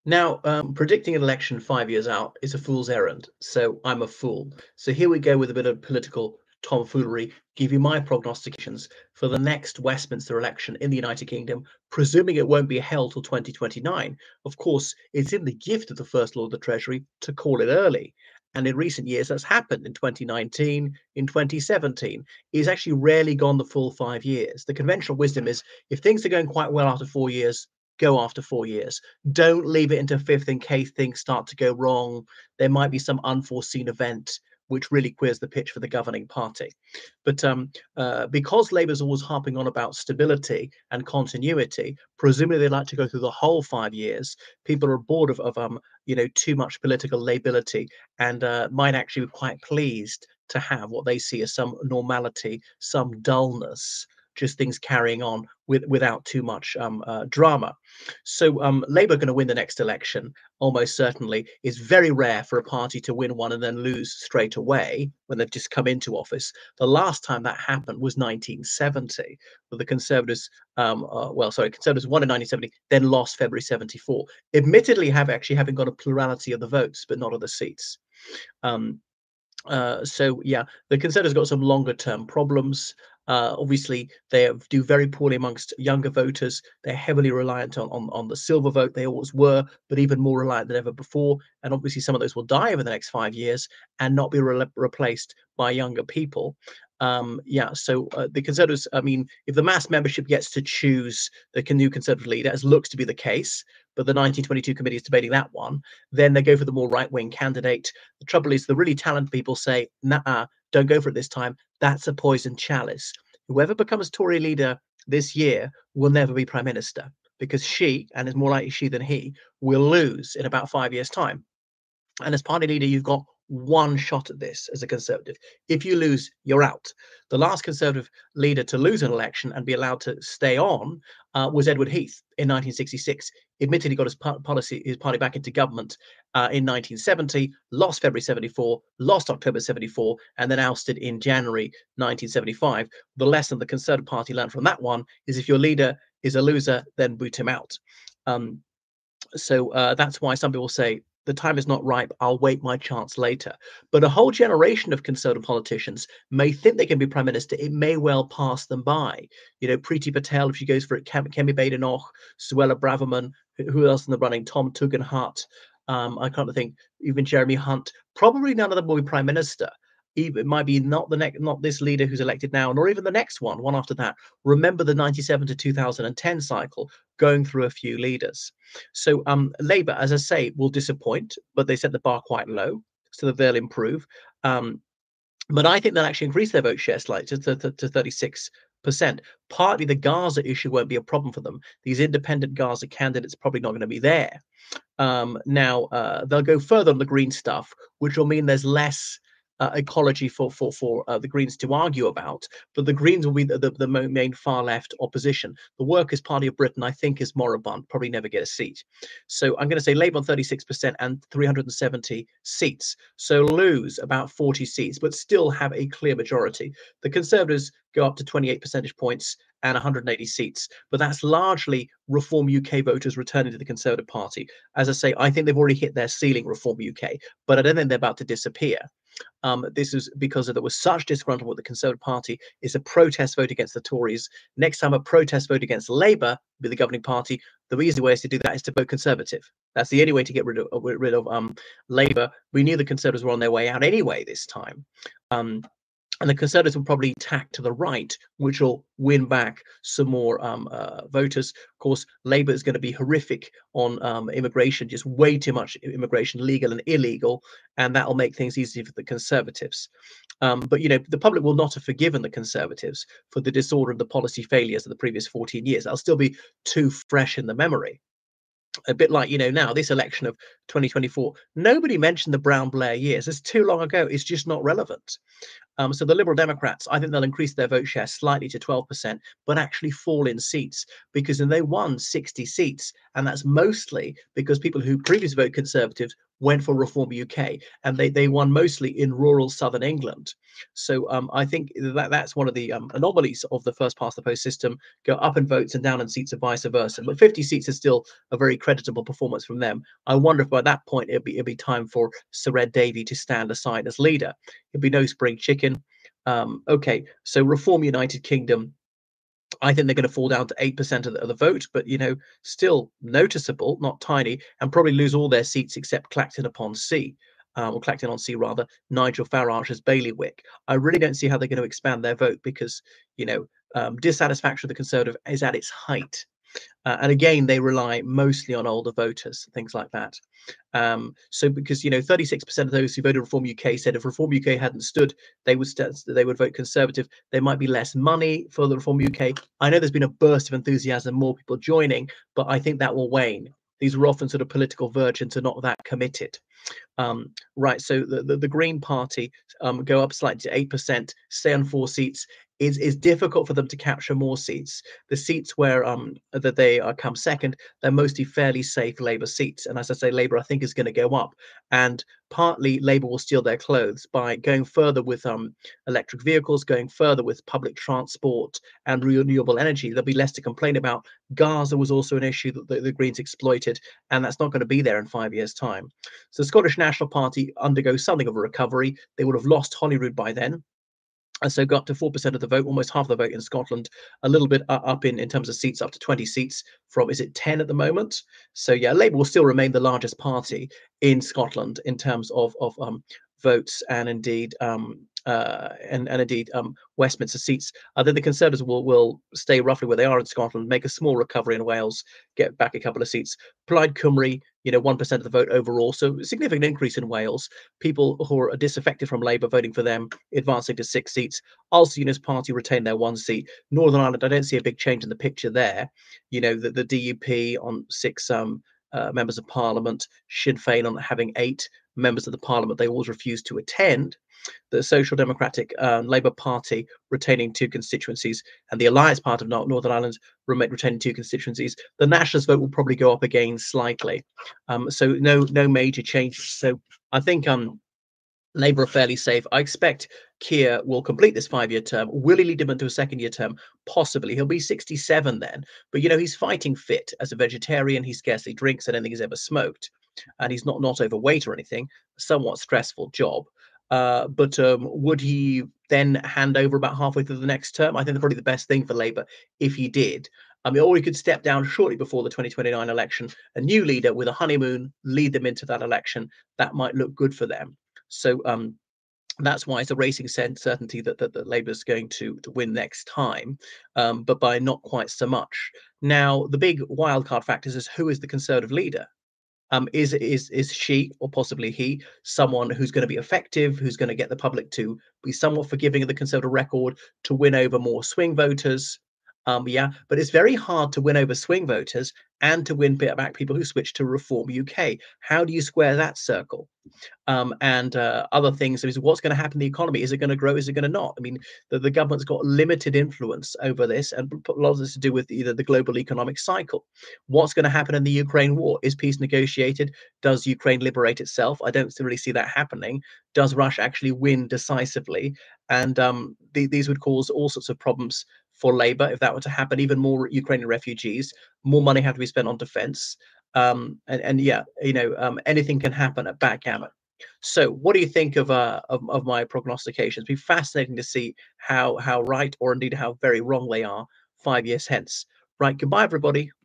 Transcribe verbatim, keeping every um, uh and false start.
Now, um, predicting an election five years out is a fool's errand, so I'm a fool. So here we go with a bit of political tomfoolery, give you my prognostications for the next Westminster election in the United Kingdom, presuming it won't be held till twenty twenty-nine. Of course, it's in the gift of the First Lord of the Treasury to call it early. And in recent years, that's happened in twenty nineteen, in twenty seventeen. He's actually rarely gone the full five years. The conventional wisdom is if things are going quite well after four years, go after four years. Don't leave it into fifth in case things start to go wrong. There might be some unforeseen event which really queers the pitch for the governing party. But um, uh, because Labour's always harping on about stability and continuity, presumably they like to go through the whole five years. People are bored of, of um, you know, too much political lability and uh, might actually be quite pleased to have what they see as some normality, some dullness, just things carrying on with, without too much um, uh, drama. So um, Labour are going to win the next election, almost certainly. It's very rare for a party to win one and then lose straight away when they've just come into office. The last time that happened was nineteen seventy, where the Conservatives, um, uh, well, sorry, Conservatives won in nineteen seventy, then lost February seventy-four. Admittedly, have actually having got a plurality of the votes, but not of the seats. Um, uh, so yeah, the Conservatives got some longer term problems. Uh, obviously, they have- do very poorly amongst younger voters. They're heavily reliant on, on on the silver vote. They always were, but even more reliant than ever before. And obviously, some of those will die over the next five years and not be re- replaced by younger people. Um, yeah, so uh, the Conservatives, I mean, if the mass membership gets to choose the con- new Conservative leader, as looks to be the case, but the nineteen twenty-two committee is debating that one, then they go for the more right wing candidate. The trouble is, the really talented people say, nah, don't go for it this time. That's a poison chalice. Whoever becomes Tory leader this year will never be prime minister because she, and it's more likely she than he, will lose in about five years' time. And as party leader, you've got one shot at this as a Conservative. If you lose, you're out. The last Conservative leader to lose an election and be allowed to stay on uh, was Edward Heath in nineteen sixty-six. Admittedly, got his policy, his party back into government uh, in nineteen seventy, lost February seventy-four, lost October seventy-four, and then ousted in January nineteen seventy-five. The lesson the Conservative Party learned from that one is if your leader is a loser, then boot him out. Um, so uh, that's why some people say the time is not ripe. I'll wait my chance later. But a whole generation of Conservative politicians may think they can be prime minister. It may well pass them by. You know, Priti Patel, if she goes for it, Kem- Kemi Badenoch, Suella Braverman, who who else in the running? Tom Tugendhat. Um, I can't think. Even Jeremy Hunt. Probably none of them will be prime minister. Even, it might be not the next, not this leader who's elected now, nor even the next one, one after that. Remember the ninety-seven to two thousand ten cycle, going through a few leaders. So um, Labour, as I say, will disappoint, but they set the bar quite low, so that they'll improve. Um, but I think they'll actually increase their vote share slightly to, to, to thirty-six percent. Partly the Gaza issue won't be a problem for them. These independent Gaza candidates are probably not going to be there. Um, now uh, they'll go further on the green stuff, which will mean there's less uh, ecology for for for uh, the Greens to argue about. But the Greens will be the, the, the main far left opposition. The Workers' Party of Britain, I think, is moribund, probably never get a seat. So I'm going to say Labour on thirty-six percent and three hundred seventy seats. So lose about forty seats, but still have a clear majority. The Conservatives go up to twenty-eight percentage points and one hundred eighty seats, but that's largely Reform U K voters returning to the Conservative Party. As I say, I think they've already hit their ceiling, Reform U K, but I don't think they're about to disappear. Um, this is because there was such disgruntlement with the Conservative Party. It's a protest vote against the Tories. Next time a protest vote against Labour with the governing party, the easy way to do that is to vote Conservative. That's the only way to get rid of, rid of um, Labour. We knew the Conservatives were on their way out anyway this time. Um, and the Conservatives will probably tack to the right, which will win back some more um, uh, voters. Of course, Labour is going to be horrific on um, immigration, just way too much immigration, legal and illegal, and that will make things easier for the Conservatives. Um, but, you know, the public will not have forgiven the Conservatives for the disorder and the policy failures of the previous fourteen years. That'll still be too fresh in the memory. A bit like, you know, now this election of twenty twenty-four, nobody mentioned the Brown Blair years. It's too long ago. It's just not relevant. Um, so the Liberal Democrats, I think they'll increase their vote share slightly to twelve percent, but actually fall in seats because then they won sixty seats. And that's mostly because people who previously voted Conservative went for Reform U K, and they they won mostly in rural southern England. So um, I think that that's one of the um, anomalies of the first past the post system. Go up in votes and down in seats, and vice versa. But fifty seats is still a very creditable performance from them. I wonder if by that point it'd be it'd be time for Sir Ed Davey to stand aside as leader. It'd be no spring chicken. Um, okay, so Reform United Kingdom, I think they're going to fall down to eight percent of the, of the vote, but, you know, still noticeable, not tiny, and probably lose all their seats except Clacton upon Sea, uh, or Clacton on Sea, rather, Nigel Farage's bailiwick. I really don't see how they're going to expand their vote because, you know, um, dissatisfaction with the Conservative is at its height. Uh, and again, they rely mostly on older voters, things like that. Um, so because, you know, thirty-six percent of those who voted Reform U K said if Reform U K hadn't stood, they would st they would vote Conservative. There might be less money for the Reform U K. I know there's been a burst of enthusiasm, more people joining, but I think that will wane. These were often sort of political virgins who are not that committed. Um, right, so the, the, the Green Party um, go up slightly to eight percent, stay on four seats. Is is difficult for them to capture more seats. The seats where um that they uh, come second, they're mostly fairly safe Labour seats. And as I say, Labour I think is going to go up, and partly Labour will steal their clothes by going further with um electric vehicles, going further with public transport and renewable energy. There'll be less to complain about. Gaza was also an issue that the, the Greens exploited, and that's not going to be there in five years' time. So the Scottish National Party undergoes something of a recovery. They would have lost Holyrood by then, and so got to four percent of the vote, almost half the vote in Scotland, a little bit up in, in terms of seats, up to twenty seats from, is it ten at the moment? So yeah, Labour will still remain the largest party in Scotland in terms of, of um, votes and indeed um, uh, and, and indeed um, Westminster seats. Uh, then the Conservatives will, will stay roughly where they are in Scotland, make a small recovery in Wales, get back a couple of seats. Plaid Cymru, you know, one percent of the vote overall, so significant increase in Wales. People who are disaffected from Labour voting for them, advancing to six seats. Ulster Unionist Party retain their one seat. Northern Ireland, I don't see a big change in the picture there. You know, the, the D U P on six um, uh, members of Parliament, Sinn Féin on having eight members of the Parliament. They always refuse to attend. The Social Democratic uh, Labour Party retaining two constituencies, and the Alliance Party of Northern Ireland retaining two constituencies. The Nationalist vote will probably go up again slightly. Um, so no no major changes. So I think um, Labour are fairly safe. I expect Keir will complete this five-year term. Will he lead him into a second-year term? Possibly. He'll be sixty-seven then. But, you know, he's fighting fit. As a vegetarian, he scarcely drinks. I don't think he's ever smoked. And he's not, not overweight or anything. Somewhat stressful job. Uh, but um, would he then hand over about halfway through the next term? I think that's probably the best thing for Labour if he did. I mean, or he could step down shortly before the twenty twenty-nine election, a new leader with a honeymoon, lead them into that election. That might look good for them. So um, that's why it's a racing certainty that, that, that Labour is going to, to win next time, um, but by not quite so much. Now, the big wildcard factor is who is the Conservative leader? Um, is is is she, or possibly he, someone who's going to be effective, who's going to get the public to be somewhat forgiving of the Conservative record, to win over more swing voters? Um, yeah, but it's very hard to win over swing voters and to win back people who switch to Reform U K. How do you square that circle? Um, and uh, other things. So what's going to happen in the economy? Is it going to grow? Is it going to not? I mean, the, the government's got limited influence over this, and a lot of this to do with either the global economic cycle. What's going to happen in the Ukraine war? Is peace negotiated? Does Ukraine liberate itself? I don't really see that happening. Does Russia actually win decisively? And um, th these would cause all sorts of problems for Labour if that were to happen. Even more Ukrainian refugees, more money have to be spent on defence. Um, and, and yeah, you know, um, anything can happen at backgammon. So, what do you think of uh of, of my prognostications? It'd be fascinating to see how how right or indeed how very wrong they are five years hence. Right, goodbye, everybody.